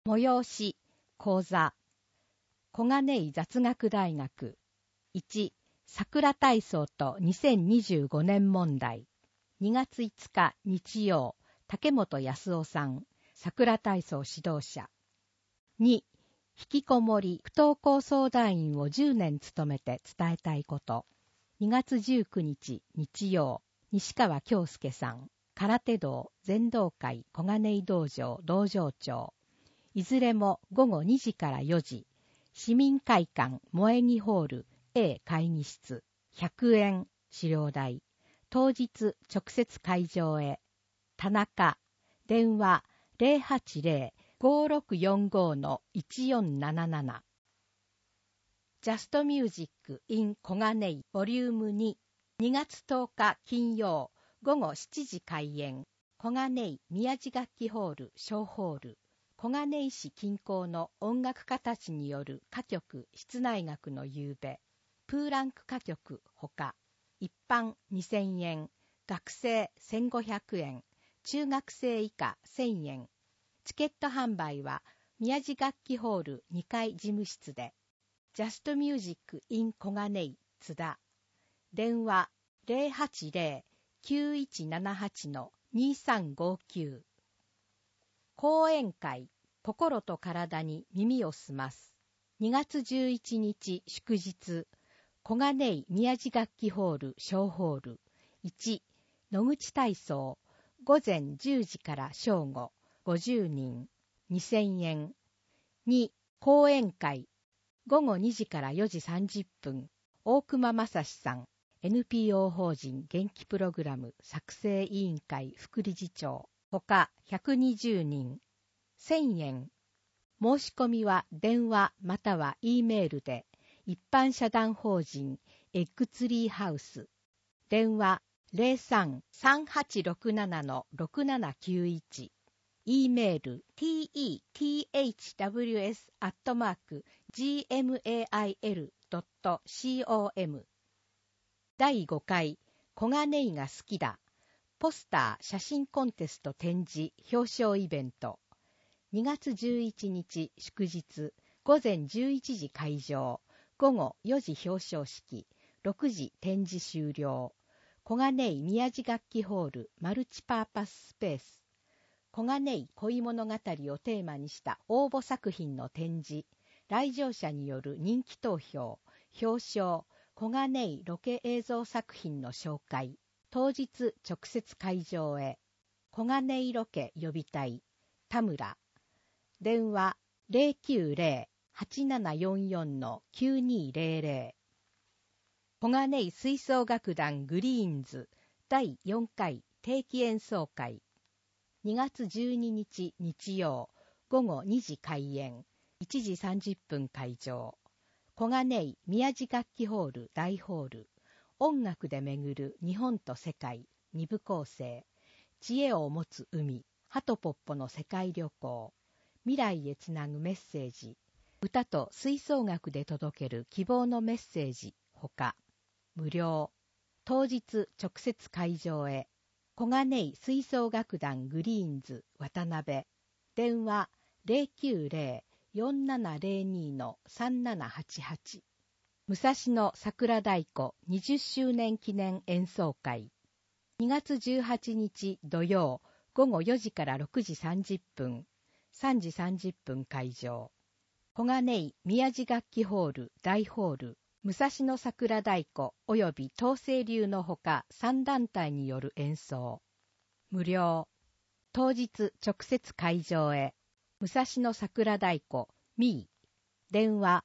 催し、講座。小金井雑学大学。1、桜体操と2025年問題。2月5日日曜、竹本康夫さん、桜体操指導者。2、引きこもり不登校相談員を10年務めて伝えたいこと。2月19日日曜、西川京介さん、空手道全道会小金井道場道場長。いずれも午後2時から4時、市民会館萌木ホール A 会議室、100円資料代。当日直接会場へ。田中、電話 080-5645-1477。ジャストミュージック in 小金井ボリューム2、2月10日金曜午後7時開演。小金井宮地楽器ホール小ホール。小金井市近郊の音楽家たちによる歌曲室内楽の夕べ。プーランク歌曲ほか。一般2000円、学生1500円、中学生以下1000円。チケット販売は宮地楽器ホール2階事務室で。ジャストミュージック in 小金井津田。電話 080-9178-2359。講演会心と体に耳を澄ます。2月11日祝日。小金井宮地楽器ホール小ホール。1、野口体操。午前10時から正午。50人。2000円。2、講演会。午後2時から4時30分。大熊正史さん。NPO 法人元気プログラム作成委員会副理事長。他120人。1000円。申し込みは電話または E メールで。一般社団法人エッグツリーハウス。電話 03-3867-6791。E メール tethws@gmail.com。 第5回小金井が好きだ。ポスター写真コンテスト展示表彰イベント。2月11日祝日。午前11時開場。午後4時表彰式。6時展示終了。小金井宮地楽器ホールマルチパーパススペース。小金井恋物語をテーマにした応募作品の展示。来場者による人気投票。表彰。小金井ロケ映像作品の紹介。当日直接会場へ。小金井ロケ予備隊。田村。電話 090-8744-9200。小金井吹奏楽団グリーンズ第4回定期演奏会。2月12日日曜午後2時開演。1時30分会場。小金井宮地楽器ホール大ホール。音楽で巡る日本と世界2部構成。知恵を持つ海。ハトポッポの世界旅行。未来へつなぐメッセージ。歌と吹奏楽で届ける希望のメッセージほか。無料。当日直接会場へ。小金井吹奏楽団グリーンズ渡辺。電話 090-4702-3788。武蔵野桜太鼓20周年記念演奏会。2月18日土曜午後4時から6時30分。3時30分会場。小金井宮地楽器ホール大ホール。武蔵野桜太鼓及び東星流のほか3団体による演奏。無料。当日直接会場へ。武蔵野桜太鼓ミー。電話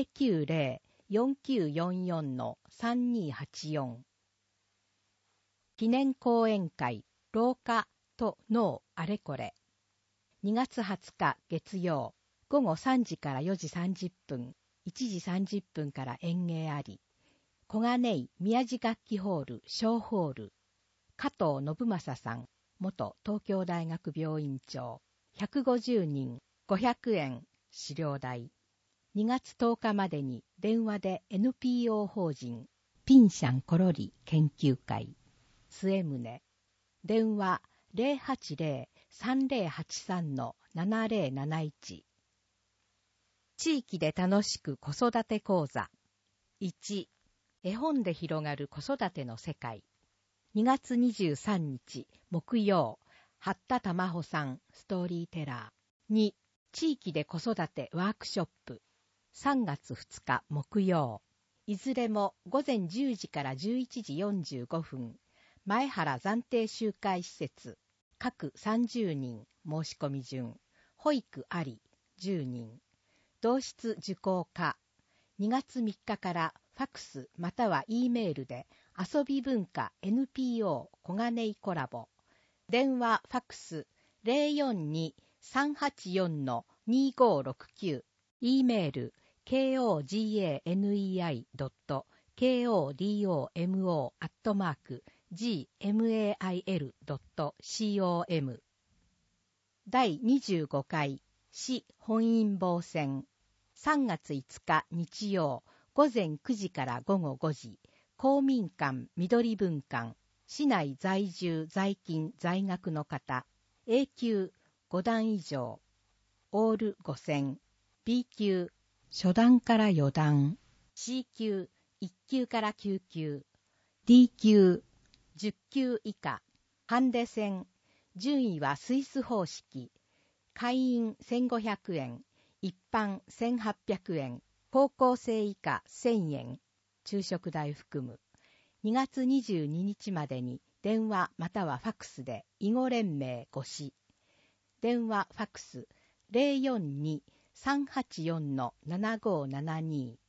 090-4944-3284。記念講演会老化と脳あれこれ。2月20日月曜午後3時から4時30分。1時30分から演芸あり。小金井宮地楽器ホール小ホール。加藤信正さん、元東京大学病院長。150人、500円、資料代。2月10日までに電話で NPO 法人ピンシャンコロリ研究会。末宗。電話 3083-7071。地域で楽しく子育て講座。1、絵本で広がる子育ての世界。2月23日木曜、八田玉穂さんストーリーテラー。2、地域で子育てワークショップ。3月2日木曜。いずれも午前10時から11時45分。前原暫定集会施設。各30人申し込み順。保育あり10人。同室受講可。2月3日からファクスまたは E メールで遊び文化 NPO 小金井コラボ。電話ファクス 042-384-2569。E メール koganei.kodomo@gmail.com。 第25回市本因坊選。3月5日日曜午前9時から午後5時、公民館緑文館、市内在住在勤在学の方、A 級5段以上、オール5000、B 級初段から4段、C 級1級から9級、D 級10級以下、ハンデ戦、順位はスイス方式、会員1500円、一般1800円、高校生以下1000円、昼食代含む。2月22日までに電話またはファクスで囲碁連盟ごし。電話ファクス 042-384-7572。